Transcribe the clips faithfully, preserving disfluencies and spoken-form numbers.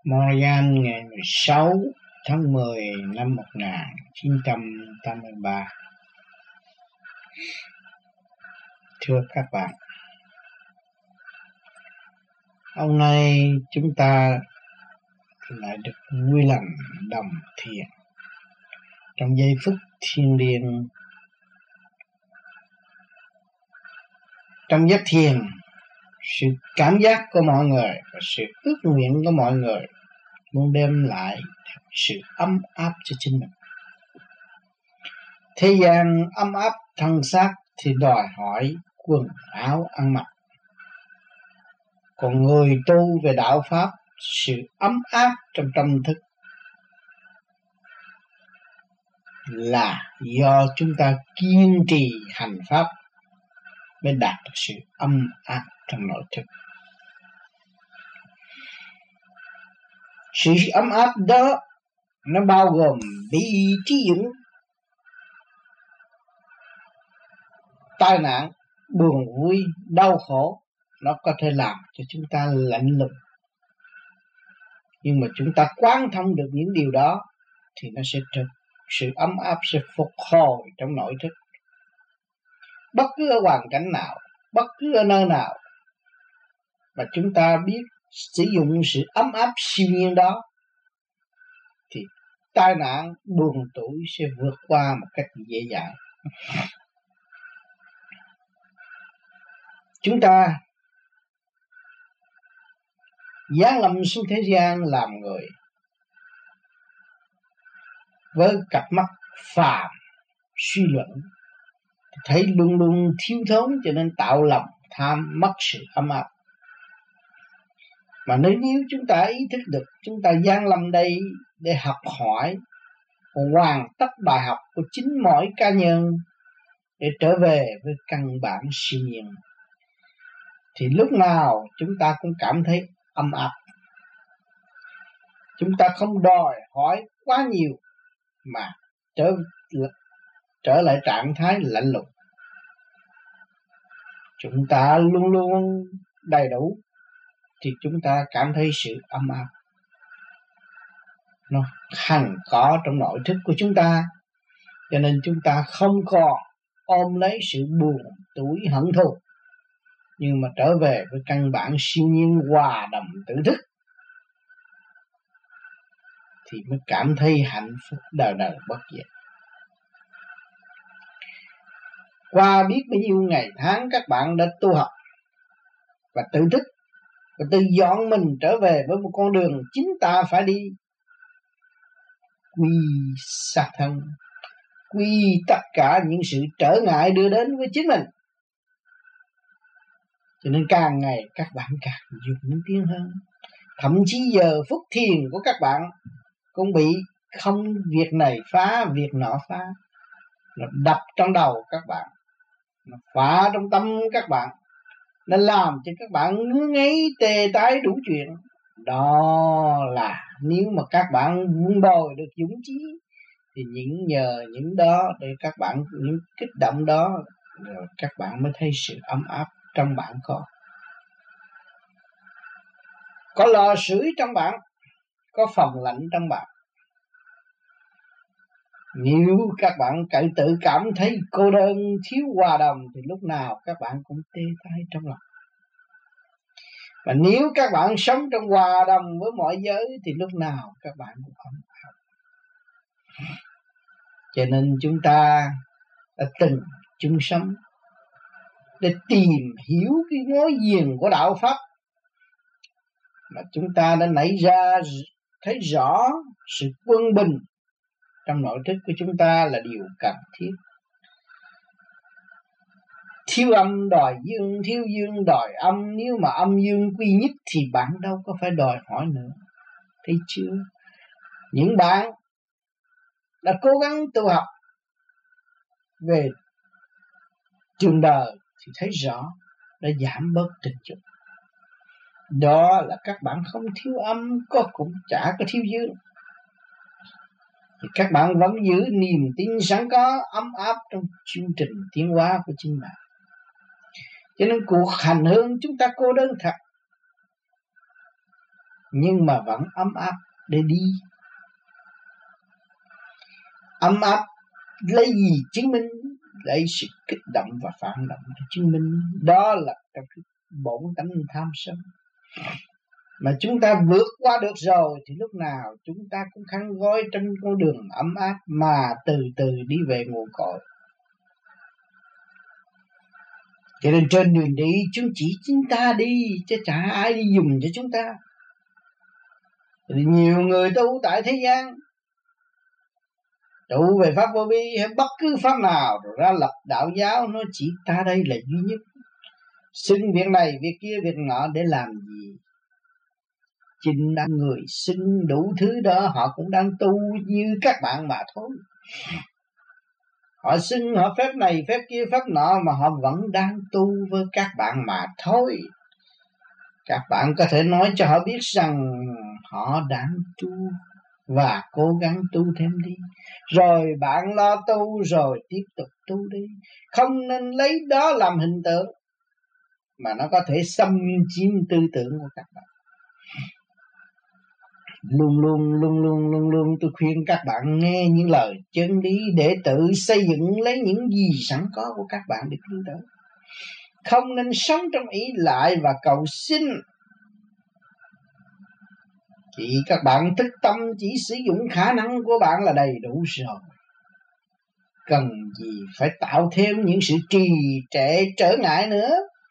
Montreal ngày mười sáu tháng mười năm một nghìn chín trăm tám mươi ba. Thưa các bạn, hôm nay chúng ta lại được vui lành đồng thiền trong giây phút thiêng liêng. Trong giấc thiền, sự cảm giác của mọi người và sự ước nguyện của mọi người muốn đem lại sự ấm áp cho chính mình. Thế gian ấm áp thân xác thì đòi hỏi quần áo ăn mặc. Còn người tu về đạo Pháp, sự ấm áp trong tâm thức là do chúng ta kiên trì hành Pháp mới đạt được sự ấm áp trong nội thức. Sự ấm áp đó nó bao gồm bi trí dũng, tai nạn, buồn vui, đau khổ. Nó có thể làm cho chúng ta lạnh lùng, nhưng mà chúng ta quán thông được những điều đó thì nó sẽ trực sự ấm áp sẽ phục hồi trong nội thức. Bất cứ ở hoàn cảnh nào, bất cứ ở nơi nào mà chúng ta biết sử dụng sự ấm áp siêu nhiên đó thì tai nạn, buồn tủi sẽ vượt qua một cách dễ dàng. Chúng ta giáng lâm xuống thế gian làm người với cặp mắt phàm suy luận, thấy luôn luôn thiếu thốn, cho nên tạo lòng tham, mất sự ấm áp. Mà nếu nếu chúng ta ý thức được chúng ta giáng lâm đây để học hỏi, hoàn tất bài học của chính mỗi cá nhân để trở về với căn bản siêu nhiên, thì lúc nào chúng ta cũng cảm thấy ấm áp. Chúng ta không đòi hỏi quá nhiều mà trở trở lại trạng thái lạnh lùng. Chúng ta luôn luôn đầy đủ thì chúng ta cảm thấy sự ấm áp nó hằng có trong nội thức của chúng ta, cho nên chúng ta không còn ôm lấy sự buồn tủi hận thù, nhưng mà trở về với căn bản siêu nhiên hòa đồng tự thức thì mới cảm thấy hạnh phúc đời đời bất diệt. Qua biết bao nhiêu ngày tháng các bạn đã tu học và tự thức và tự dọn mình trở về với một con đường chính ta phải đi, quy sát thân, quy tất cả những sự trở ngại đưa đến với chính mình. Cho nên càng ngày các bạn càng dũng tiến hơn. Thậm chí giờ phút thiền của các bạn cũng bị không việc này phá, việc nọ phá. Nó đập trong đầu các bạn, nó phá trong tâm các bạn, nó làm cho các bạn ngứa ngáy tê tái đủ chuyện. Đó là nếu mà các bạn vun bồi được dũng chí thì những nhờ những đó để các bạn, những kích động đó rồi các bạn mới thấy sự ấm áp trong bạn có. Có lò sưởi trong bạn, có phòng lạnh trong bạn. Nếu các bạn tự cảm thấy cô đơn, thiếu hòa đồng thì lúc nào các bạn cũng tê tái trong lòng. Và nếu các bạn sống trong hòa đồng với mọi giới thì lúc nào các bạn cũng ấm áp. Cho nên chúng ta đã từng chung sống để tìm hiểu cái mối duyên của đạo Pháp, mà chúng ta đã nảy ra thấy rõ sự quân bình trong nội thức của chúng ta là điều cần thiết. Thiếu âm đòi dương, thiếu dương đòi âm. Nếu mà âm dương quy nhất thì bạn đâu có phải đòi hỏi nữa. Thấy chưa? Những bạn đã cố gắng tu học về trường đời thì thấy rõ đã giảm bớt tình dục. Đó là các bạn không thiếu âm, có cũng chả có thiếu dương. Thì các bạn vẫn giữ niềm tin sẵn có, ấm áp trong chương trình tiến hóa của chính bạn. Cho nên cuộc hành hương chúng ta cô đơn thật. nhưng mà vẫn ấm áp để đi. Ấm áp lấy gì chứng minh? Lấy sự kích động và phản động để chứng minh. Đó là cái bổn tánh tham sân. Mà chúng ta vượt qua được rồi thì lúc nào chúng ta cũng khăn gói trên con đường ấm áp mà từ từ đi về nguồn cội. Cho nên trên đường đi chúng chỉ chúng ta đi, chứ chả ai đi dùng cho chúng ta. Thì nhiều người tu tại thế gian trụ về pháp vô vi hay bất cứ pháp nào rồi ra lập đạo giáo, nó chỉ ta đây là duy nhất, xưng việc này việc kia việc nọ để làm gì? Chính là người xưng đủ thứ đó họ cũng đang tu như các bạn mà thôi. Họ xưng họ phép này phép kia phép nọ mà họ vẫn đang tu với các bạn mà thôi. Các bạn có thể nói cho họ biết rằng họ đang tu và cố gắng tu thêm đi. Rồi bạn lo tu rồi tiếp tục tu đi. Không nên lấy đó làm hình tượng mà nó có thể xâm chiếm tư tưởng của các bạn. Luôn luôn luôn luôn luôn luôn tôi khuyên các bạn nghe những lời chân lý để tự xây dựng lấy những gì sẵn có của các bạn để tiến tới. Không nên sống trong ý lại và cầu xin. Chỉ các bạn thức tâm chỉ sử dụng khả năng của bạn là đầy đủ rồi. Cần gì phải tạo thêm những sự trì trệ trở ngại nữa.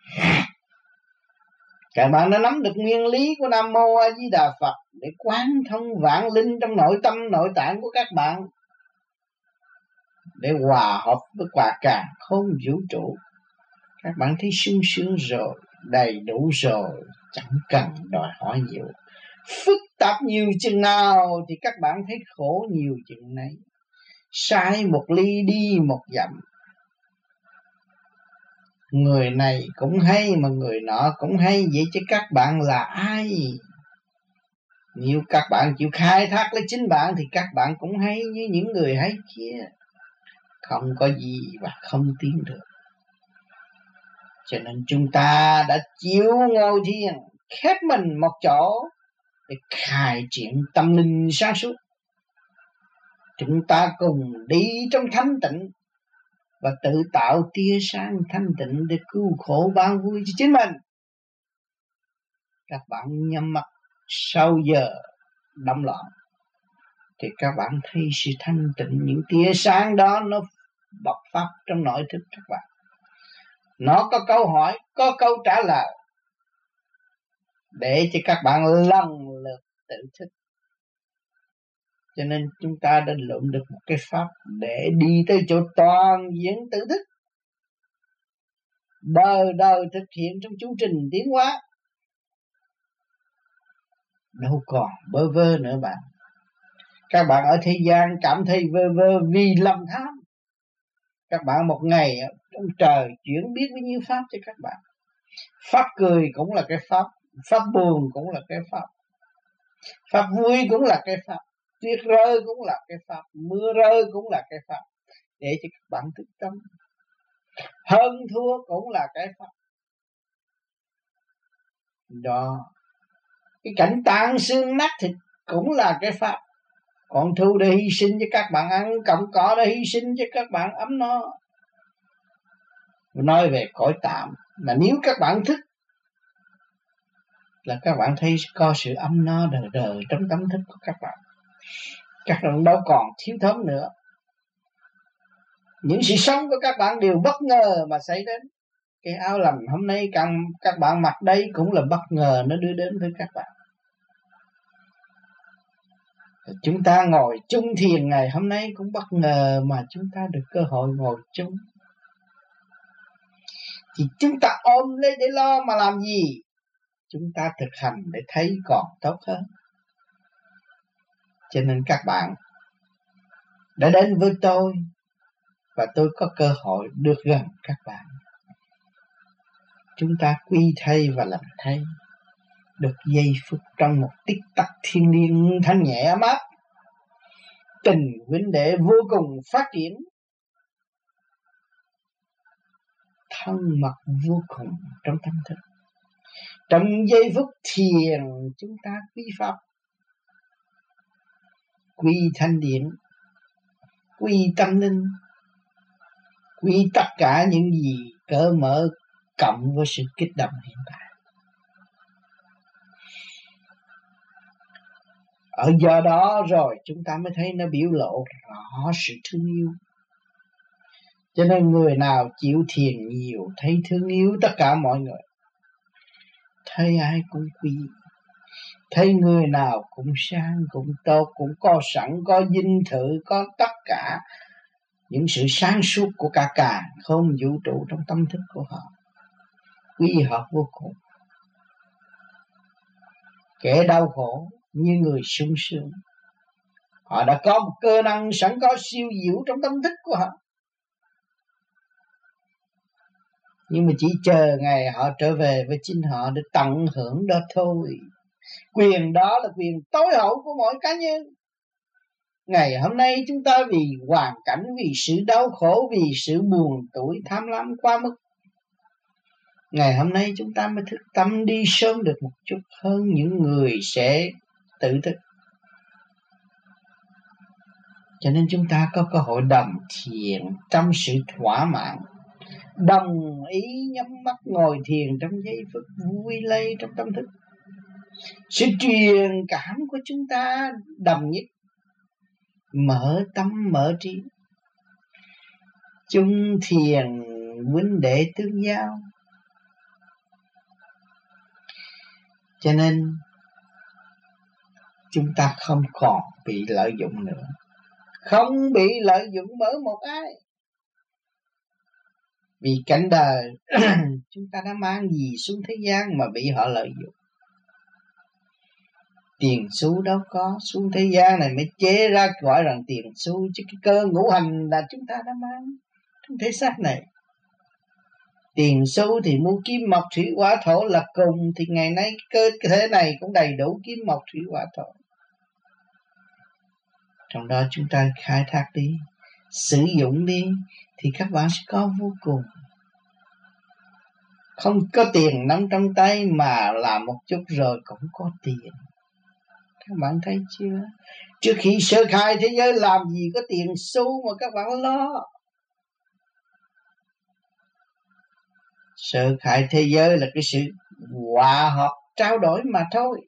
Các bạn đã nắm được nguyên lý của Nam Mô A Di Đà Phật để quán thông vạn linh trong nội tâm nội tạng của các bạn, để hòa hợp với quả càn khôn vũ trụ. Các bạn thấy sung sướng rồi, đầy đủ rồi, chẳng cần đòi hỏi nhiều. Phức tạp nhiều chừng nào thì các bạn thấy khổ nhiều chừng này. Sai một ly đi một dặm. Người này cũng hay mà người nọ cũng hay, vậy chứ các bạn là ai? Nếu các bạn chịu khai thác lấy chính bạn thì các bạn cũng hay như những người hay kia. Không có gì và không tiến được. Cho nên chúng ta đã chịu ngồi thiền, khép mình một chỗ để khai triển tâm linh sáng suốt. Chúng ta cùng đi trong thanh tịnh và tự tạo tia sáng thanh tịnh để cứu khổ ban vui cho chính mình. Các bạn nhắm mắt sau giờ đóng loạn thì các bạn thấy sự thanh tịnh, những tia sáng đó nó bộc phát trong nội thức các bạn. Nó có câu hỏi, có câu trả lời để cho các bạn lần lượt tự thức. Cho nên chúng ta đã lượm được một cái pháp để đi tới chỗ toàn diện tự thức. Đời đời thực hiện trong chu trình tiến hóa. Đâu còn bơ vơ nữa bạn. Các bạn ở thế gian cảm thấy vơ vơ vì lòng tham. Các bạn một ngày trong trời chuyển biết bao nhiêu pháp cho các bạn. Pháp cười cũng là cái pháp, pháp buồn cũng là cái pháp, pháp vui cũng là cái pháp, tuyết rơi cũng là cái pháp, mưa rơi cũng là cái pháp, để cho các bạn thức tâm. Hơn thua cũng là cái pháp. Đó, cái cảnh tan xương nát thịt cũng là cái pháp. Còn thu để hy sinh cho các bạn ăn, cọng cỏ để hy sinh cho các bạn ấm no. Nói về cõi tạm, mà nếu các bạn thức là các bạn thấy có sự ấm no đời đời trong tâm thức của các bạn. Các bạn đâu còn thiếu thốn nữa. Những sự sống của các bạn đều bất ngờ mà xảy đến. Cái áo lành hôm nay các bạn mặc đây cũng là bất ngờ nó đưa đến với các bạn. Chúng ta ngồi chung thiền ngày hôm nay cũng bất ngờ mà chúng ta được cơ hội ngồi chung. Thì chúng ta ôm lấy để lo mà làm gì? Chúng ta thực hành để thấy còn tốt hơn. Cho nên các bạn đã đến với tôi và tôi có cơ hội được gần các bạn. Chúng ta quy thay và làm thay, được giây phút trong một tích tắc thiên liêng thanh nhẹ ấm áp. Tình huynh đệ vô cùng phát triển, thân mật vô cùng trong tâm thức. Trong giây phút thiền chúng ta quy pháp, quy thanh điển, quy tâm linh, quy tất cả những gì cỡ mở cộng với sự kích động hiện tại. Ở do đó rồi chúng ta mới thấy nó biểu lộ rõ sự thương yêu. Cho nên người nào chịu thiền nhiều thấy thương yêu tất cả mọi người, thấy ai cũng quý, thấy người nào cũng sang, cũng tốt, cũng có sẵn, có dinh thự, có tất cả những sự sáng suốt của cả càn không vũ trụ trong tâm thức của họ, quý họ vô cùng. Kẻ đau khổ như người sung sướng, họ đã có một cơ năng sẵn có siêu diệu trong tâm thức của họ, nhưng mà chỉ chờ ngày họ trở về với chính họ để tận hưởng đó thôi. Quyền đó là quyền tối hậu của mỗi cá nhân. Ngày hôm nay chúng ta vì hoàn cảnh, vì sự đau khổ, vì sự buồn tủi tham lam quá mức, ngày hôm nay chúng ta mới thức tâm đi sớm được một chút hơn những người sẽ tự thức. Cho nên chúng ta có cơ hội đồng thiền trong sự thỏa mãn, đồng ý nhắm mắt ngồi thiền trong giây phút vui lây trong tâm thức. Sự truyền cảm của chúng ta đồng nhất, mở tâm mở trí, chung thiền huynh đệ tương giao. Cho nên chúng ta không còn bị lợi dụng nữa, không bị lợi dụng bởi một ai. Vì cảnh đời chúng ta đã mang gì xuống thế gian mà bị họ lợi dụng. Tiền xu đâu có, xuống thế gian này mới chế ra gọi rằng tiền xu, chứ cái cơ ngũ hành là chúng ta đã mang trong thể xác này. Tiền xu thì mua kim mộc thủy hỏa thổ là cùng, thì ngày nay cơ thể này cũng đầy đủ kim mộc thủy hỏa thổ. Trong đó chúng ta khai thác đi, sử dụng đi, thì các bạn sẽ có vô cùng. Không có tiền nắm trong tay mà làm một chút rồi cũng có tiền. Các bạn thấy chưa? Trước khi sơ khai thế giới làm gì có tiền xu mà các bạn lo. Sơ khai thế giới là cái sự hòa hợp trao đổi mà thôi.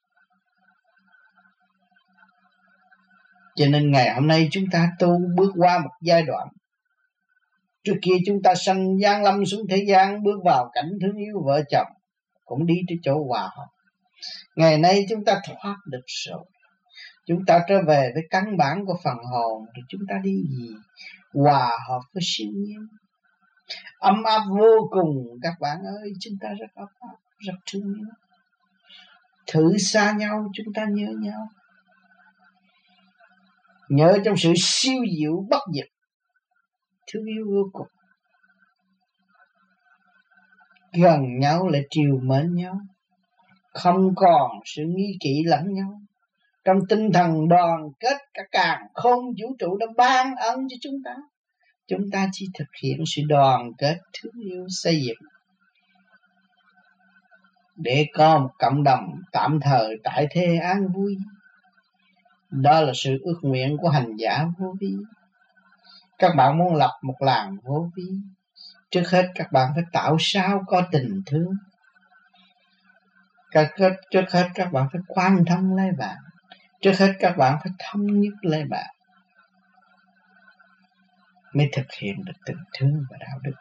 Cho nên ngày hôm nay chúng ta tu bước qua một giai đoạn. Trước kia chúng ta sanh gian lâm xuống thế gian, bước vào cảnh thương yêu vợ chồng, cũng đi tới chỗ hòa hợp. Ngày nay chúng ta thoát được rồi, chúng ta trở về với căn bản của phần hồn, thì chúng ta đi gì? Hòa hợp với siêu nhiên, ấm áp vô cùng. Các bạn ơi, chúng ta rất ấm áp, rất thương yêu. Thử xa nhau chúng ta nhớ nhau, nhớ trong sự siêu diệu bất diệt, thương yêu vô cùng. Gần nhau lại triều mến nhau, không còn sự nghi kỵ lẫn nhau. Trong tinh thần đoàn kết cả càn khôn vũ trụ đã ban ân cho chúng ta. Chúng ta chỉ thực hiện sự đoàn kết thương yêu xây dựng để có một cộng đồng tạm thời tại thế an vui. Đó là sự ước nguyện của hành giả vô vi. Các bạn muốn lập một làng vô vi, trước hết các bạn phải tạo sao có tình thương. Các, trước hết các bạn phải quan thông lấy bạn. Trước hết các bạn phải thống nhất lấy bạn, mới thực hiện được tình thương và đạo đức.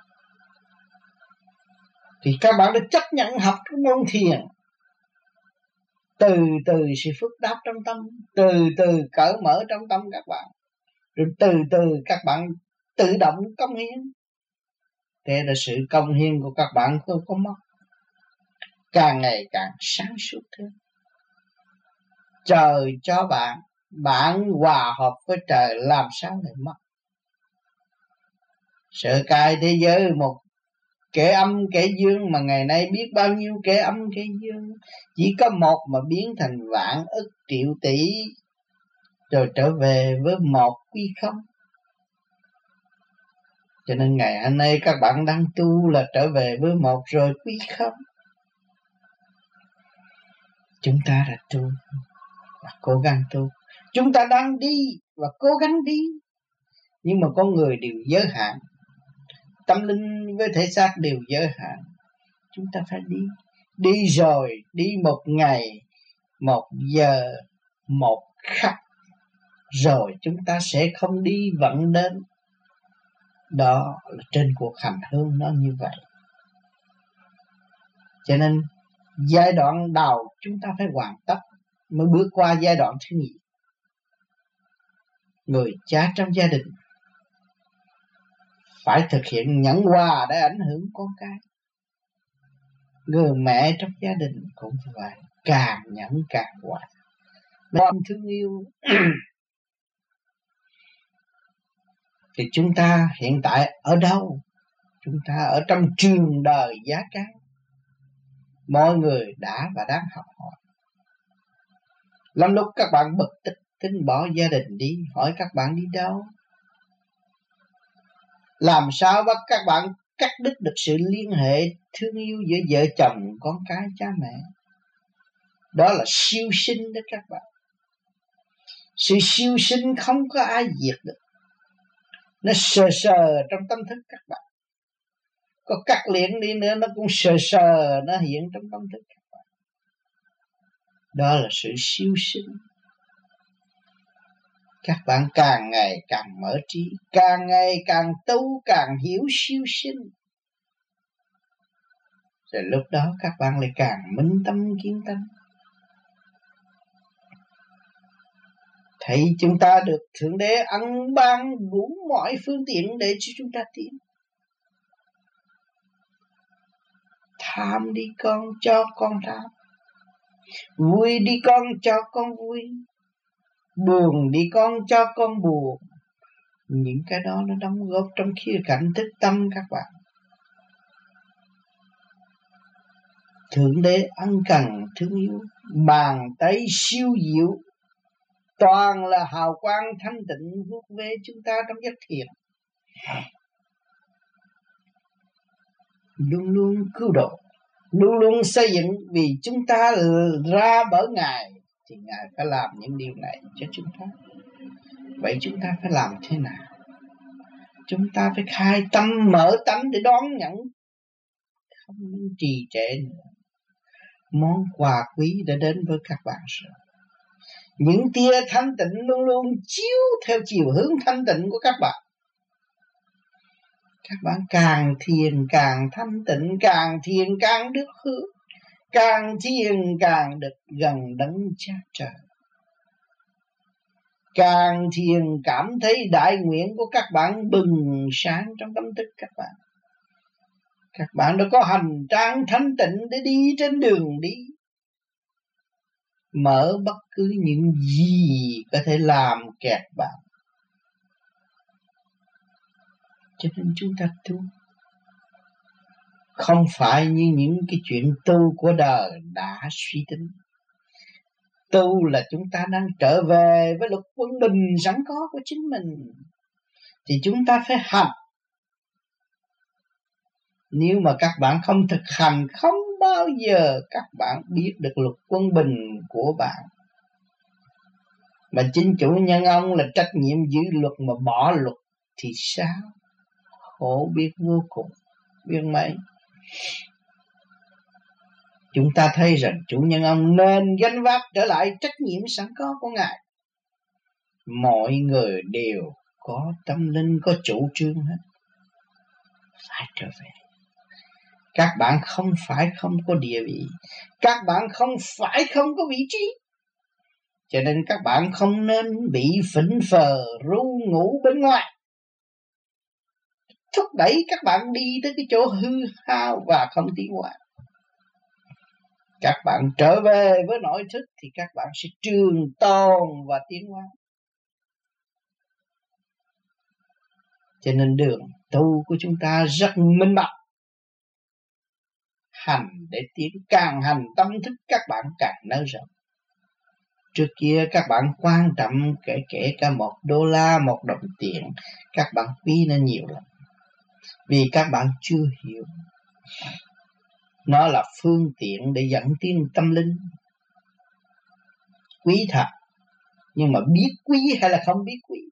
Thì các bạn đã chấp nhận học cái môn thiền, từ từ sự phức tạp trong tâm, từ từ cởi mở trong tâm các bạn, rồi từ từ các bạn tự động cống hiến. Thế là sự cống hiến của các bạn không có mất, càng ngày càng sáng suốt thêm. Trời cho bạn, bạn hòa hợp với trời, làm sao lại mất. Sợ cai thế giới một kẻ âm kẻ dương, mà ngày nay biết bao nhiêu kẻ âm kẻ dương. Chỉ có một mà biến thành vạn ức triệu tỷ, rồi trở về với một quy không. Cho nên ngày hôm nay các bạn đang tu là trở về với một rồi quy không. chúng ta đã tu và cố gắng tu. Chúng ta đang đi và cố gắng đi. Nhưng mà con người đều giới hạn. Tâm linh với thể xác đều giới hạn. Chúng ta phải đi. Đi rồi, đi một ngày, một giờ, một khắc. Rồi chúng ta sẽ không đi vẫn đến. Đó là trên cuộc hành hương nó như vậy. Cho nên giai đoạn đầu chúng ta phải hoàn tất mới bước qua giai đoạn thứ nhì. Người cha trong gia đình phải thực hiện nhẫn hòa để ảnh hưởng con cái. Người mẹ trong gia đình cũng phải càng nhẫn càng hòa. Lòng thương yêu. Thì chúng ta hiện tại ở đâu? Chúng ta ở trong trường đời giá cao. Mọi người đã và đang học hỏi. Lắm lúc các bạn bực tức tính bỏ gia đình đi. Hỏi các bạn đi đâu? Làm sao bắt các bạn cắt đứt được sự liên hệ thương yêu giữa vợ chồng, con cái, cha mẹ? Đó là siêu sinh đó các bạn. Sự siêu sinh không có ai diệt được. Nó sờ sờ trong tâm thức các bạn. Có cắt liễn đi nữa nó cũng sờ sờ, nó hiện trong tâm thức các bạn. Đó là sự siêu sinh. Các bạn càng ngày càng mở trí, càng ngày càng tu, càng hiểu siêu sinh. Rồi lúc đó các bạn lại càng minh tâm kiến tâm. Thấy chúng ta được Thượng Đế ân ban đủ mọi phương tiện để cho chúng ta tiến. Tham đi con, cho con tham. Vui đi con, cho con vui. Buồn đi con, cho con buồn. Những cái đó nó đóng góp trong khía cạnh thức tâm các bạn. Thượng Đế ân cần thương yêu, bàn tay siêu diệu, toàn là hào quang thanh tịnh vuốt về chúng ta trong giấc thiền. Luôn luôn cứu độ, luôn luôn xây dựng. Vì chúng ta ra bởi Ngài thì Ngài phải làm những điều này cho chúng ta. Vậy chúng ta phải làm thế nào? Chúng ta phải khai tâm mở tánh để đón nhận, không trì trệ nữa. Món quà quý đã đến với các bạn rồi. Những tia thanh tịnh luôn luôn chiếu theo chiều hướng thanh tịnh của các bạn. Các bạn càng thiền càng thanh tịnh, càng thiền càng được hướng, càng thiền càng được gần đấng Cha Trời. Càng thiền cảm thấy đại nguyện của các bạn bừng sáng trong tâm thức các bạn. Các bạn đã có hành trang thanh tịnh để đi trên đường đi. Mở bất cứ những gì có thể làm kẹt bạn. Cho nên chúng ta tu. Không phải như những cái chuyện tu của đời đã suy tính. Tu là chúng ta đang trở về với luật quân bình sẵn có của chính mình. Thì chúng ta phải hành. Nếu mà các bạn không thực hành, không bao giờ các bạn biết được luật quân bình của bạn. Mà chính chủ nhân ông là trách nhiệm giữ luật mà bỏ luật thì sao? Khổ biết vô cùng, biết mấy. Chúng ta thấy rằng chủ nhân ông nên gánh vác trở lại trách nhiệm sẵn có của Ngài. Mọi người đều có tâm linh, có chủ trương hết. Phải trở về. Các bạn không phải không có địa vị. Các bạn không phải không có vị trí. Cho nên các bạn không nên bị phỉnh phờ ru ngủ bên ngoài, thúc đẩy các bạn đi tới cái chỗ hư hao và không tiến hóa. Các bạn trở về với nội thức thì các bạn sẽ trường tồn và tiến hóa. Cho nên đường tu của chúng ta rất minh bạch. Hành để tiến, càng hành tâm thức các bạn càng nới rộng. Trước kia các bạn quan trọng kể kể cả một đô la, một đồng tiền, các bạn quý nó nhiều lắm. Vì các bạn chưa hiểu. Nó là phương tiện để dẫn tiến tâm linh. quý thật, nhưng mà biết quý hay là không biết quý.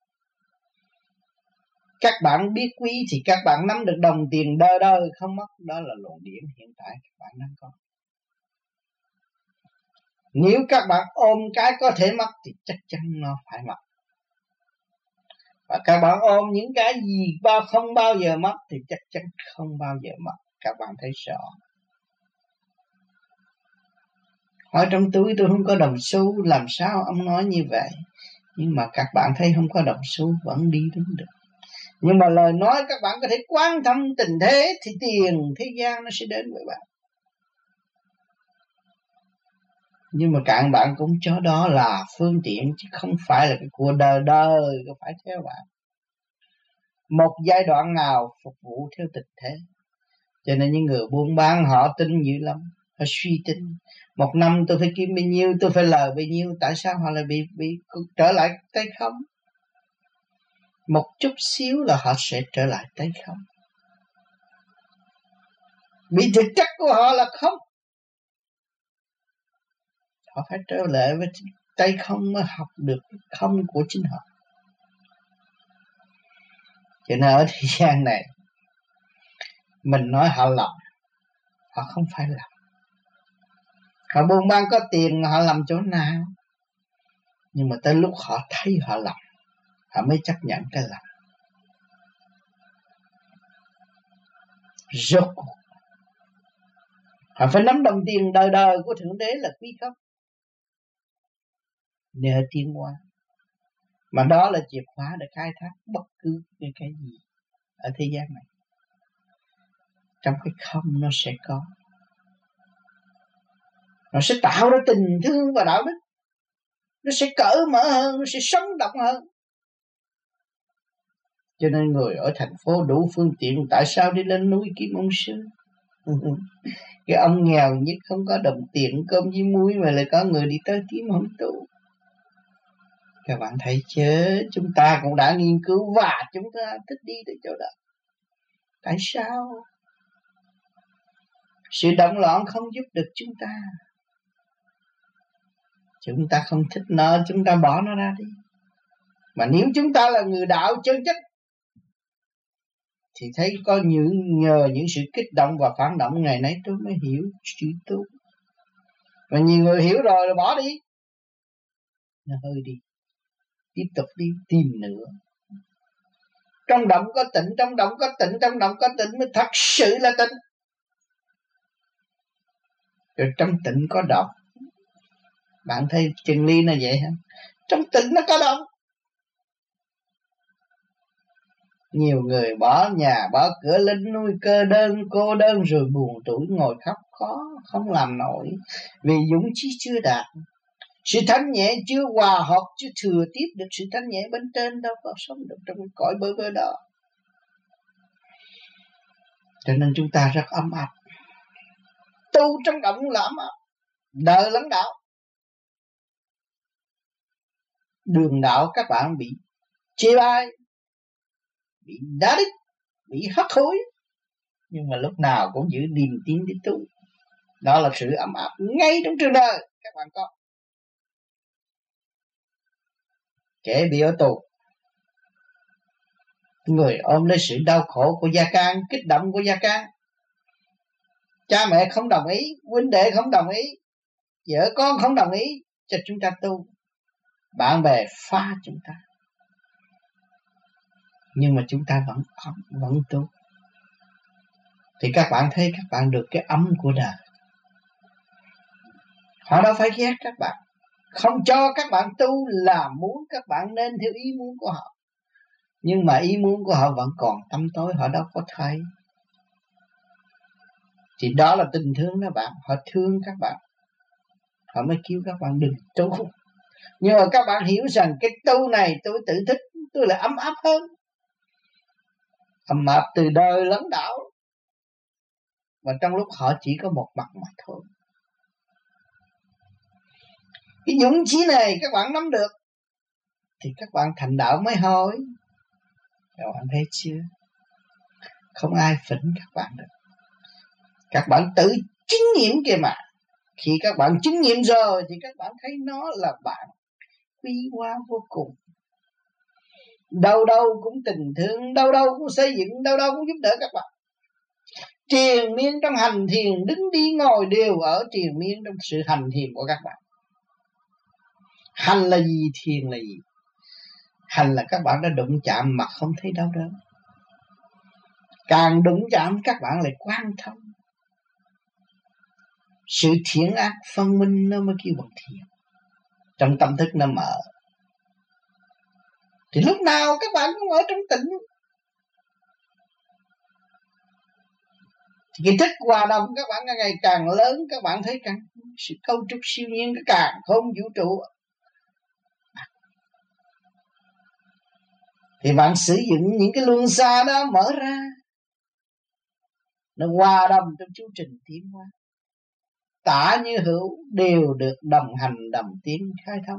Các bạn biết quý thì các bạn nắm được đồng tiền đời đời không mất. Đó là luồng điển hiện tại các bạn đang có. Nếu các bạn ôm cái có thể mất thì chắc chắn nó phải mất. Và các bạn ôm những cái gì bao không bao giờ mất thì chắc chắn không bao giờ mất. Các bạn thấy rõ. Hỏi trong túi tôi không có đồng xu, làm sao ông nói như vậy? Nhưng mà các bạn thấy không có đồng xu vẫn đi đúng được. Nhưng mà lời nói các bạn có thể quan tâm tình thế thì tiền thế gian nó sẽ đến với bạn. Nhưng mà các bạn cũng cho đó là phương tiện chứ không phải là cái của đời đời có phải theo bạn. Một giai đoạn nào phục vụ theo tình thế. Cho nên những người buôn bán họ tin dữ lắm, họ suy tin. Một năm tôi phải kiếm bao nhiêu, tôi phải lời bao nhiêu. Tại sao họ lại bị, bị trở lại tay không? Một chút xíu là họ sẽ trở lại tay không. Vì thực chất của họ là không. Họ phải trở lại với tay không mới học được không của chính họ. Cho nên ở thế gian này mình nói họ lầm, họ không phải lầm. Họ buôn bán có tiền họ làm chỗ nào? Nhưng mà tới lúc họ thấy họ lầm, họ mới chấp nhận cái lầm. Rốt cuộc họ phải nắm đồng tiền đời đời của Thượng Đế là quý không? Nhờ tiến hóa. Mà đó là chìa khóa để khai thác bất cứ cái, cái gì ở thế gian này. Trong cái không nó sẽ có. Nó sẽ tạo ra tình thương và đạo đức. Nó sẽ cởi mở hơn, nó sẽ sống động hơn. Cho nên người ở thành phố đủ phương tiện, tại sao đi lên núi kiếm ông sư? Cái ông nghèo nhất không có đồng tiền cơm với muối mà lại có người đi tới kiếm ông tu. Các bạn thấy chứ, chúng ta cũng đã nghiên cứu và chúng ta thích đi tới chỗ đó. Tại sao? Sự động loạn không giúp được chúng ta. Chúng ta không thích nó, chúng ta bỏ nó ra đi. Mà nếu chúng ta là người đạo chân chất thì thấy có những nhờ những sự kích động và phản động ngày nay tôi mới hiểu sự tu. Và nhiều người hiểu rồi rồi bỏ đi. Nó hơi đi. Tiếp tục đi tìm nữa. Trong động có tịnh, trong động có tịnh, trong động có tịnh mới thật sự là tịnh. Rồi trong tịnh có động. Bạn thấy chân lý nó vậy hả? Trong tịnh nó có động. Nhiều người bỏ nhà, bỏ cửa lên nuôi cơ đơn, cô đơn rồi buồn tủi ngồi khóc khó, không làm nổi. Vì dũng chí chưa đạt. Sự thanh nhẹ chưa hòa hợp, chưa thừa tiếp được sự thanh nhẹ bên trên, đâu có sống được trong cõi bơ vơ đó. Cho nên chúng ta rất ấm áp. Tu trong động là ấm áp. Đời lẫn đạo. Đường đạo các bạn bị chê bai, bị đá đít, bị hất hối. Nhưng mà lúc nào cũng giữ niềm tin để tu. Đó là sự ấm áp ngay trong trường đời. Các bạn có. Kẻ bị ở tù, người ôm lấy sự đau khổ của gia can, kích động của gia can. Cha mẹ không đồng ý, huynh đệ không đồng ý, vợ con không đồng ý cho chúng ta tu. Bạn bè phá chúng ta. Nhưng mà chúng ta vẫn vẫn tu. Thì các bạn thấy các bạn được cái ấm của đời. Họ đâu phải ghét các bạn. Không cho các bạn tu là muốn các bạn nên theo ý muốn của họ. Nhưng mà ý muốn của họ vẫn còn tăm tối, họ đâu có thấy. Thì đó là tình thương đó bạn. Họ thương các bạn, họ mới kêu các bạn đừng tu. Nhưng mà các bạn hiểu rằng cái tu này tôi tự thích, tôi là ấm áp hơn. Ấm áp từ đời lẫn đạo. Và trong lúc họ chỉ có một mặt mà thôi. Cái dũng chí này các bạn nắm được thì các bạn thành đạo mới hỏi. Các bạn thấy chưa? Không ai phỉnh các bạn được. Các bạn tự chứng nghiệm kìa mà. Khi các bạn chứng nghiệm rồi thì các bạn thấy nó là bạn quý hóa vô cùng. Đâu đâu cũng tình thương, đâu đâu cũng xây dựng, đâu đâu cũng giúp đỡ các bạn. Triền miên trong hành thiền, đứng đi ngồi đều ở triền miên trong sự hành thiền của các bạn. Hành là gì? Thiền là gì? Hành là các bạn đã đụng chạm mà không thấy đau đớn. Càng đụng chạm các bạn lại quan thông. Sự thiện ác phân minh nó mới kêu bằng thiền. Trong tâm thức nó mở, thì lúc nào các bạn cũng ở trong tĩnh. Thì cái thức hòa đồng các bạn ngày càng lớn, các bạn thấy càng sự cấu trúc siêu nhiên cái càng không vũ trụ. Thì bạn sử dụng những cái luân xa đó mở ra, nó hòa đồng trong chu trình tiến hóa. Tả như hữu đều được đồng hành đồng tiến khai thông.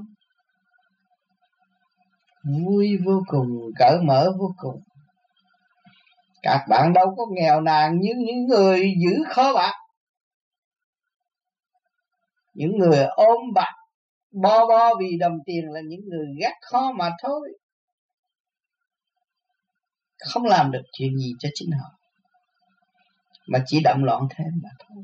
Vui vô cùng, cởi mở vô cùng. Các bạn đâu có nghèo nàn như những người giữ khó bạc, những người ôm bạc bo bo vì đồng tiền là những người gác khó mà thôi, không làm được chuyện gì cho chính họ, mà chỉ động loạn thêm mà thôi.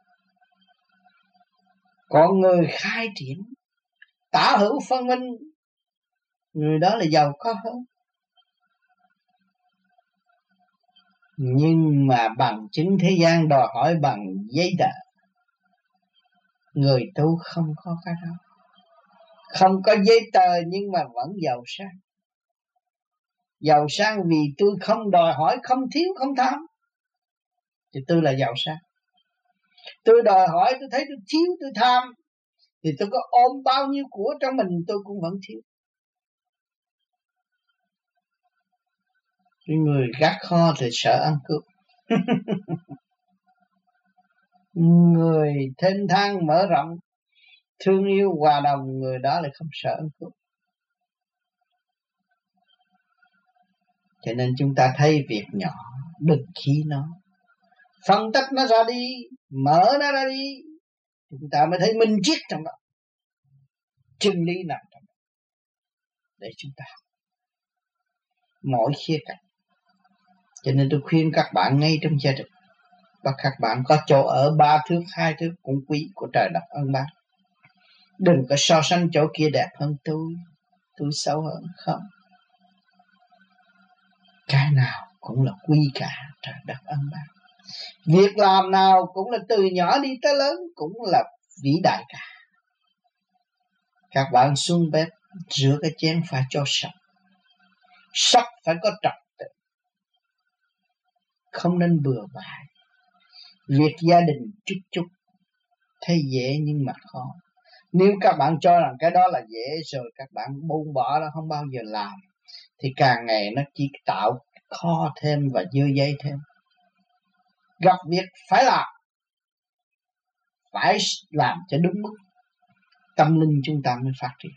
Còn người khai triển, tả hữu phân minh, người đó là giàu có hơn. Nhưng mà bằng chứng thế gian đòi hỏi bằng giấy tờ. Người tu không có cái đó. Không có giấy tờ nhưng mà vẫn giàu sang. Giàu sang vì tôi không đòi hỏi, không thiếu, không tham, thì tôi là giàu sang. Tôi đòi hỏi, tôi thấy tôi thiếu, tôi tham, thì tôi có ôm bao nhiêu của trong mình tôi cũng vẫn thiếu. Cái người gác kho thì sợ ăn cướp. Người thênh thang mở rộng, thương yêu hòa đồng, người đó lại không sợ ăn cướp. Cho nên chúng ta thấy việc nhỏ, đừng khí nó, phân tích nó ra đi, mở nó ra đi, chúng ta mới thấy minh triết trong đó, chân lý nằm trong đó, để chúng ta mỗi khía cạnh. Cho nên tôi khuyên các bạn ngay trong gia đình, và các bạn có chỗ ở ba thước, hai thước cũng quý của trời đất ân ban. Đừng có so sánh chỗ kia đẹp hơn tôi, tôi xấu hơn, không. Cái nào cũng là quý cả, trời đất ân ban. Việc làm nào cũng là từ nhỏ đi tới lớn, cũng là vĩ đại cả. Các bạn xuống bếp rửa cái chén phải cho sạch, sạch phải có trật tự, không nên bừa bãi. Việc gia đình chút chút thấy dễ nhưng mà khó. Nếu các bạn cho rằng cái đó là dễ rồi các bạn buông bỏ nó không bao giờ làm, thì càng ngày nó chỉ tạo khó thêm và dơ giấy thêm. Gặp việc phải làm, phải làm cho đúng mức, tâm linh chúng ta mới phát triển.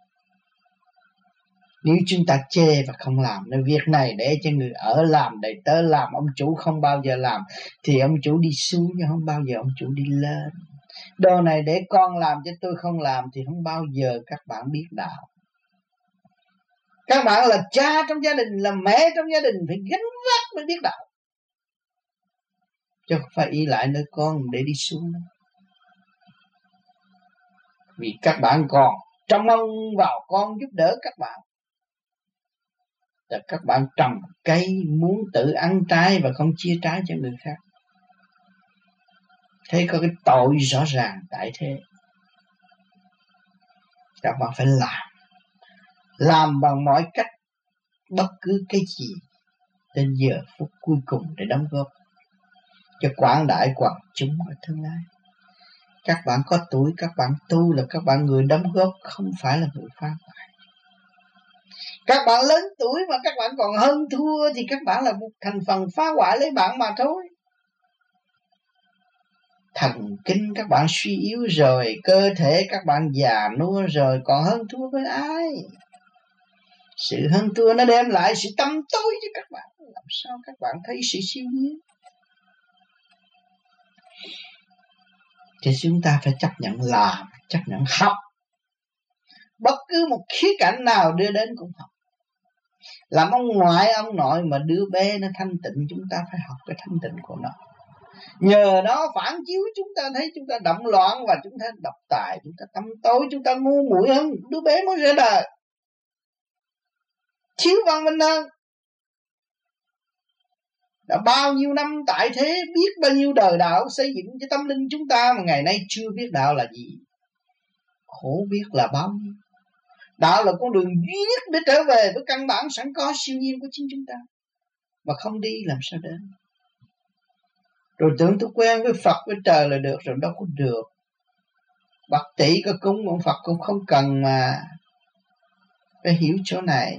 Nếu chúng ta chê và không làm, nên việc này để cho người ở làm, để tớ làm, ông chủ không bao giờ làm, thì ông chủ đi xuống nhưng không bao giờ ông chủ đi lên. Đồ này để con làm chứ tôi không làm, thì không bao giờ các bạn biết đạo. Các bạn là cha trong gia đình, là mẹ trong gia đình, phải gánh vác mới biết đạo, chứ không phải ý lại nơi con để đi xuống. Vì các bạn còn trông mong vào con giúp đỡ các bạn, là các bạn trồng cây muốn tự ăn trái và không chia trái cho người khác. Thế có cái tội rõ ràng tại thế. Các bạn phải làm, làm bằng mọi cách, bất cứ cái gì, đến giờ phút cuối cùng để đóng góp cho quảng đại quần chúng ở tương lai. Các bạn có tuổi, các bạn tu là các bạn người đóng góp, không phải là người phá hoại. Các bạn lớn tuổi mà các bạn còn hơn thua, thì các bạn là một thành phần phá hoại lấy bạn mà thôi. Thần kinh các bạn suy yếu rồi, cơ thể các bạn già nua rồi, còn hơn thua với ai? Sự hơn thua nó đem lại sự tăm tối cho các bạn, làm sao các bạn thấy sự siêu nhiên? Thì chúng ta phải chấp nhận làm, chấp nhận học. Bất cứ một khía cạnh nào đưa đến cũng học. Làm ông ngoại ông nội mà đứa bé nó thanh tịnh, chúng ta phải học cái thanh tịnh của nó. Nhờ nó phản chiếu chúng ta thấy chúng ta động loạn, và chúng ta độc tài, chúng ta tâm tối, chúng ta ngu muội hơn đứa bé mới ra đời, thiếu văn minh hơn. Đã bao nhiêu năm tại thế, biết bao nhiêu đời đạo xây dựng cho tâm linh chúng ta, mà ngày nay chưa biết đạo là gì. Khổ biết là bao nhiêu. Đạo là con đường duy nhất để trở về với căn bản sẵn có siêu nhiên của chính chúng ta, mà không đi làm sao đến. Rồi tưởng tôi quen với Phật với trời là được rồi, đâu có được. Bạc tỷ có cúng ông Phật cũng không cần, mà phải hiểu chỗ này.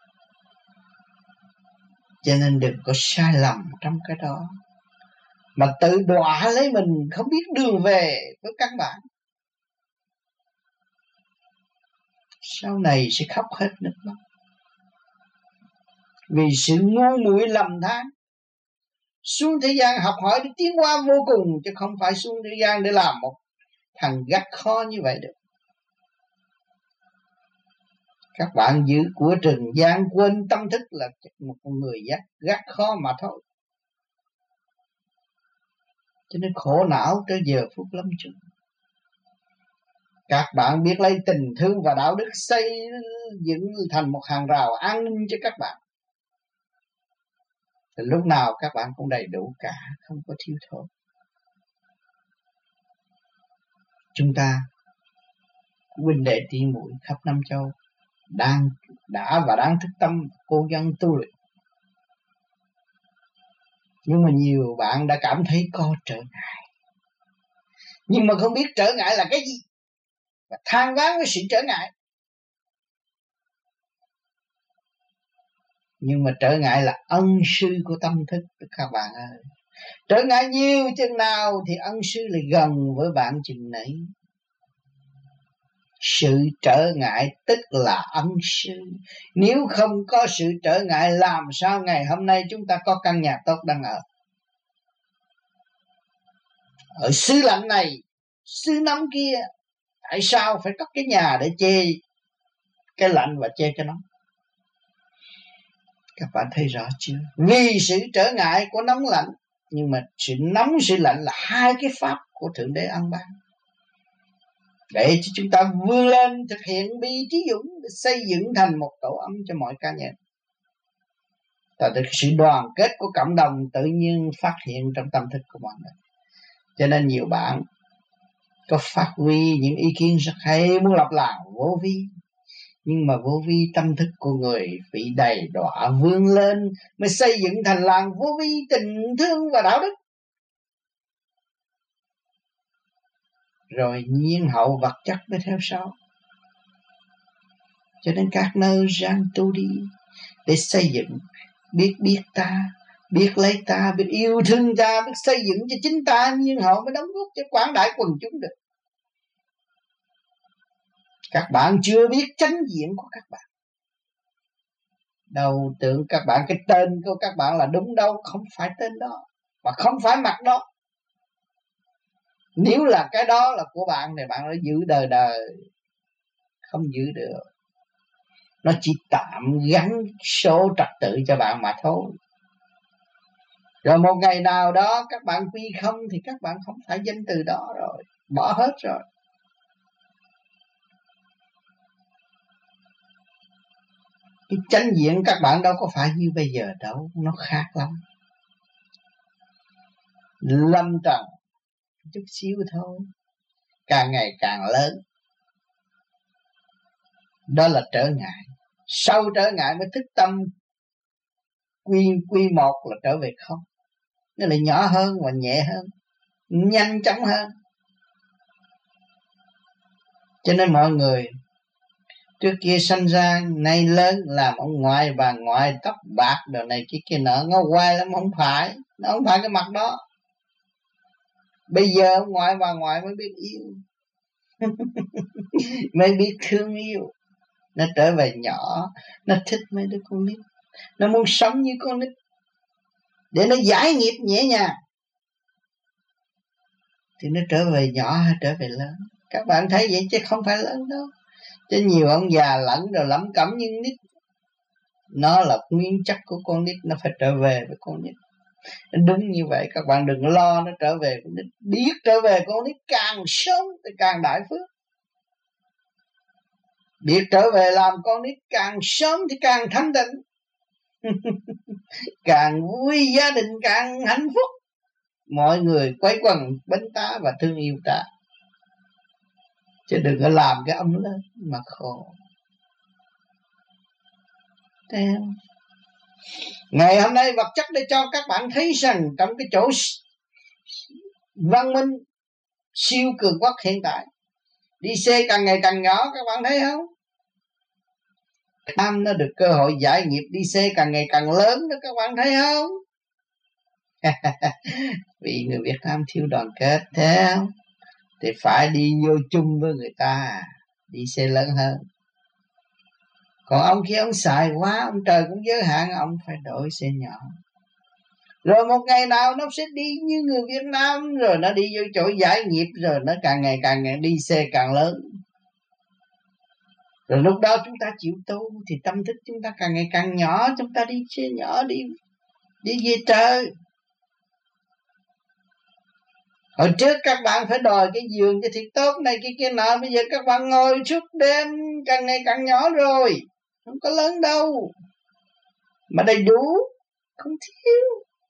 Cho nên đừng có sai lầm trong cái đó, mà tự đọa lấy mình không biết đường về với căn bản. Sau này sẽ khóc hết nước mắt, vì sự ngu muội lầm than. Xuống thế gian học hỏi để tiến hóa vô cùng, chứ không phải xuống thế gian để làm một thằng gắt khó như vậy được. Các bạn giữ của trần gian, quên tâm thức là một con người gắt, gắt khó mà thôi. Cho nên khổ não tới giờ phút lâm chung. Các bạn biết lấy tình thương và đạo đức xây dựng thành một hàng rào an ninh cho các bạn, thì lúc nào các bạn cũng đầy đủ cả, không có thiếu thốn. Chúng ta huynh đệ tỷ muội khắp năm châu đang đã và đang thức tâm cố gắng tu luyện. Nhưng mà nhiều bạn đã cảm thấy có trở ngại, nhưng mà không biết trở ngại là cái gì, và than vãn với sự trở ngại. Nhưng mà trở ngại là ân sư của tâm thức các bạn ơi. Trở ngại nhiều chừng nào thì ân sư lại gần với bạn chừng nấy. Sự trở ngại tức là ân sư. Nếu không có sự trở ngại, làm sao ngày hôm nay chúng ta có căn nhà tốt đang ở? Ở xứ lạnh này, xứ nóng kia, tại sao phải có cái nhà để che cái lạnh và che cái nóng? Các bạn thấy rõ chưa? Vì sự trở ngại của nóng lạnh, nhưng mà sự nóng sự lạnh là hai cái pháp của Thượng Đế ân ban, để cho chúng ta vươn lên thực hiện bi trí dũng, để xây dựng thành một tổ ấm cho mọi cá nhân. Tại vì sự đoàn kết của cộng đồng tự nhiên phát hiện trong tâm thức của mọi người. Cho nên nhiều bạn có phát huy những ý kiến rất hay, muốn lập làng vô vi, nhưng mà vô vi tâm thức của người bị đầy đọa vươn lên mới xây dựng thành làng vô vi tình thương và đạo đức. Rồi nhiên hậu vật chất mới theo sau. Cho nên các nơi ráng tu đi để xây dựng, biết biết ta, biết lấy ta, biết yêu thương ta, biết xây dựng cho chính ta, nhiên hậu mới đóng góp cho quảng đại quần chúng được. Các bạn chưa biết chánh diện của các bạn. Đầu tưởng các bạn cái tên của các bạn là đúng đâu, không phải tên đó, mà không phải mặt đó. Nếu là cái đó là của bạn thì bạn đã giữ đời đời, không giữ được. Nó chỉ tạm gắn số trật tự cho bạn mà thôi. Rồi một ngày nào đó các bạn quy không thì các bạn không phải danh từ đó rồi, bỏ hết rồi. Cái chánh diện các bạn đâu có phải như bây giờ đâu, nó khác lắm. Lâm trần chút xíu thôi, càng ngày càng lớn. Đó là trở ngại. Sau trở ngại mới thức tâm quy quy một là trở về không. Nó lại nhỏ hơn và nhẹ hơn, nhanh chóng hơn. Cho nên mọi người trước kia sanh ra, nay lớn làm ông ngoại bà ngoại, tóc bạc đồ này kia kia nọ, ngó quay lắm. Không phải, nó không phải cái mặt đó. Bây giờ ông ngoại bà ngoại mới biết yêu mới biết thương yêu. Nó trở về nhỏ, nó thích mấy đứa con nít, nó muốn sống như con nít để nó giải nghiệp nhẹ nhàng. thì nó trở về nhỏ hay trở về lớn. Các bạn thấy vậy chứ không phải lớn đâu. Chứ nhiều ông già lẫn rồi lẩm cẩm như nít. Nó là nguyên chất của con nít, nó phải trở về với con nít. Đúng như vậy, các bạn đừng lo nó trở về con nít. Biết trở về con nít càng sớm thì càng đại phước. Biết trở về làm con nít càng sớm thì càng thanh tịnh. Càng vui, gia đình càng hạnh phúc. Mọi người quay quần bên ta và thương yêu ta. Chứ đừng có làm cái ông lớn mà khổ. Theo ngày hôm nay vật chất để cho các bạn thấy rằng trong cái chỗ văn minh siêu cường quốc hiện tại, đi xe càng ngày càng nhỏ, các bạn thấy không? Tham nó được cơ hội giải nghiệp đi xe càng ngày càng lớn đó, các bạn thấy không? Vì người Việt Nam thiếu đoàn kết, thế không? Thì phải đi vô chung với người ta, đi xe lớn hơn. Còn ông kia ông xài quá, ông trời cũng giới hạn, ông phải đổi xe nhỏ. Rồi một ngày nào nó sẽ đi như người Việt Nam, rồi nó đi vô chỗ giải nghiệp, rồi nó càng ngày càng ngày đi xe càng lớn. Rồi lúc đó chúng ta chịu tu thì tâm thức chúng ta càng ngày càng nhỏ, chúng ta đi xe nhỏ, đi đi về trời. Hồi trước các bạn phải đòi cái giường cho thiệt tốt này kia kia nọ, bây giờ các bạn ngồi suốt đêm càng ngày càng nhỏ rồi, không có lớn đâu, mà đầy đủ, không thiếu.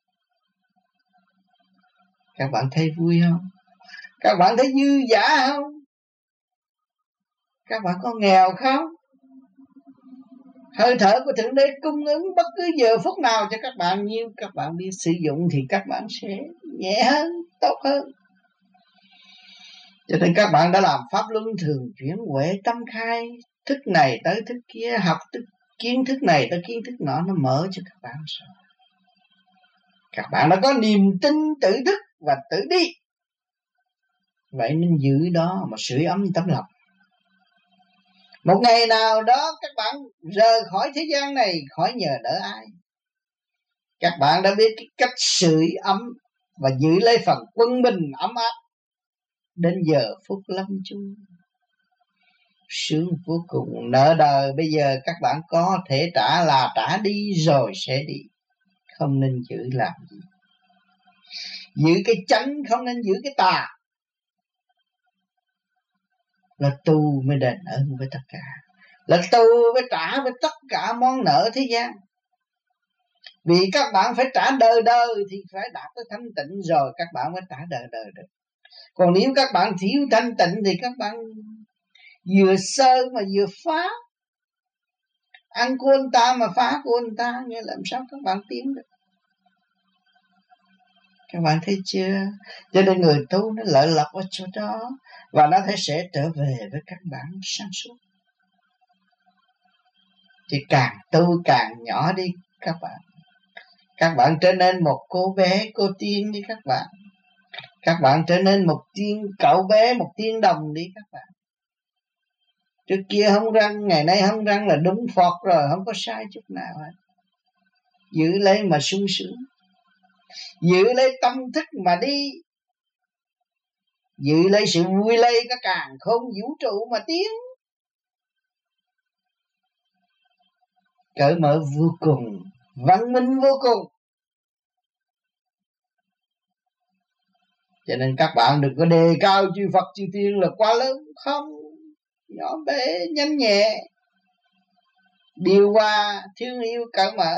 Các bạn thấy vui không? Các bạn thấy dư dả không? Các bạn có nghèo không? Hơi thở của Thượng Đế cung ứng bất cứ giờ phút nào cho các bạn, nhiêu các bạn biết sử dụng thì các bạn sẽ nhẹ hơn, tốt hơn. Cho nên các bạn đã làm pháp luân thường chuyển huệ tâm khai, thức này tới thức kia, học thức, kiến thức này tới kiến thức nọ, nó mở cho các bạn rồi. Các bạn đã có niềm tin tự thức và tự đi. Vậy nên giữ đó mà sưởi ấm tấm lòng. Một ngày nào đó các bạn rời khỏi thế gian này, khỏi nhờ đỡ ai. Các bạn đã biết cái cách sưởi ấm và giữ lấy phần quân bình ấm áp. Đến giờ phút lâm chung, sướng vô cùng. Nợ đời bây giờ các bạn có thể trả là trả đi rồi sẽ đi, không nên giữ làm gì. Giữ cái chánh, không nên giữ cái tà. Là tu mới đền ơn với tất cả, là tu mới trả với tất cả món nợ thế gian. Vì các bạn phải trả đời đời thì phải đạt tới thanh tịnh rồi các bạn mới trả đời đời được. Còn nếu các bạn thiếu thanh tịnh thì các bạn vừa sơ mà vừa phá. Ăn của anh ta mà phá của anh ta, như làm sao các bạn tiến được? Các bạn thấy chưa? Cho nên người tu nó lợi lộc ở chỗ đó, và nó thể sẽ trở về với các bạn sáng suốt. Thì càng tu càng nhỏ đi các bạn. Các bạn trở nên một cô bé, cô tiên đi các bạn. Các bạn trở nên một tiên, cậu bé, một tiên đồng đi các bạn. Trước kia không răng, ngày nay không răng là đúng Phật rồi, không có sai chút nào hết. Giữ lấy mà sung sướng, giữ lấy tâm thức mà đi, giữ lấy sự vui lây các càn khôn vũ trụ mà tiến. Cởi mở vô cùng, văn minh vô cùng. Cho nên các bạn đừng có đề cao chư Phật chư Tiên là quá lớn. Không, nhỏ bé nhanh nhẹ, điều hòa thương yêu cởi mở.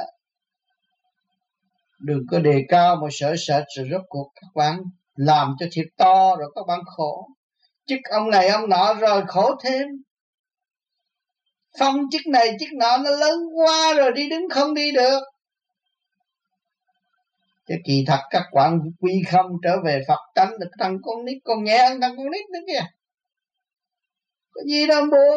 Đừng có đề cao mà sợ sệt rồi rốt cuộc các bạn làm cho thiệt to rồi các bạn khổ. Chức ông này ông nọ rồi khổ thêm. Phong chức này chức nọ nó lớn quá rồi đi đứng không đi được. Chứ kỳ thật các bạn quy không trở về Phật tánh được thằng con nít, còn nhẹ hơn thằng con nít nữa kìa. Có gì đâu buồn.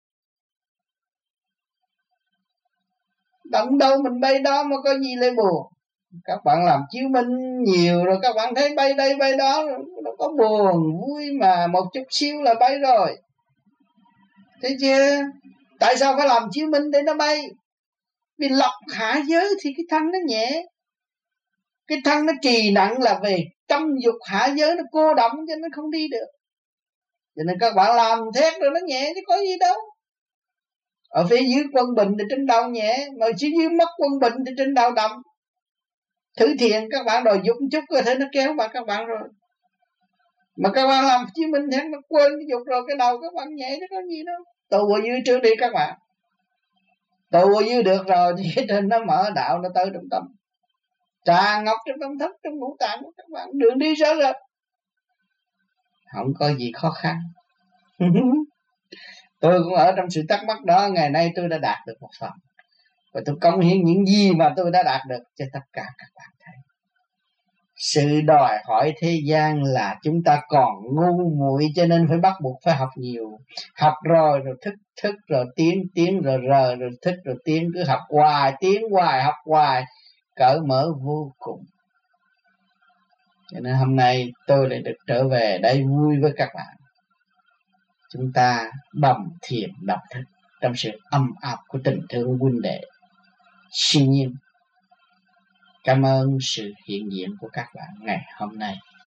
Động đâu mình bay đó mà có gì lại buồn. Các bạn làm chiếu minh nhiều rồi các bạn thấy bay đây bay đó, nó có buồn vui mà một chút xíu là bay rồi. Thấy chưa? Tại sao phải làm chiếu minh để nó bay? Vì lọc hạ giới thì cái thân nó nhẹ. Cái thân nó trì nặng là về tâm dục hạ giới, nó cô động cho nó không đi được. Cho nên các bạn làm thét rồi nó nhẹ chứ có gì đâu. Ở phía dưới quân bình thì trên đầu nhẹ, mà phía dưới mất quân bình thì trên đầu đậm. Thử thiện các bạn đòi dục một chút có thể nó kéo vào các bạn rồi. Mà các bạn làm Chí Minh thét nó quên cái dục rồi, cái đầu các bạn nhẹ chứ có gì đâu. Tù ở dưới trước đi các bạn. Tù ở dưới được rồi thì cái trên nó mở đạo, nó tới trong tâm. Trà ngọc trong tâm thức, trong ngũ tạng của các bạn, đường đi rõ rệt, không có gì khó khăn. Tôi cũng ở trong sự thắc mắc đó, ngày nay tôi đã đạt được một phần, và tôi cống hiến những gì mà tôi đã đạt được cho tất cả các bạn thấy. Sự đòi hỏi thế gian là chúng ta còn ngu muội, cho nên phải bắt buộc phải học nhiều. Học rồi rồi thức, thức rồi tiến, tiến rồi rờ, rồi thức rồi tiến, cứ học hoài, tiến hoài, học hoài, cởi mở vô cùng. Cho nên hôm nay tôi lại được trở về đây vui với các bạn. Chúng ta đồng thiền đồng thức trong sự âm áp của tình thương huynh đệ. Siêu nhiên cảm ơn sự hiện diện của các bạn ngày hôm nay.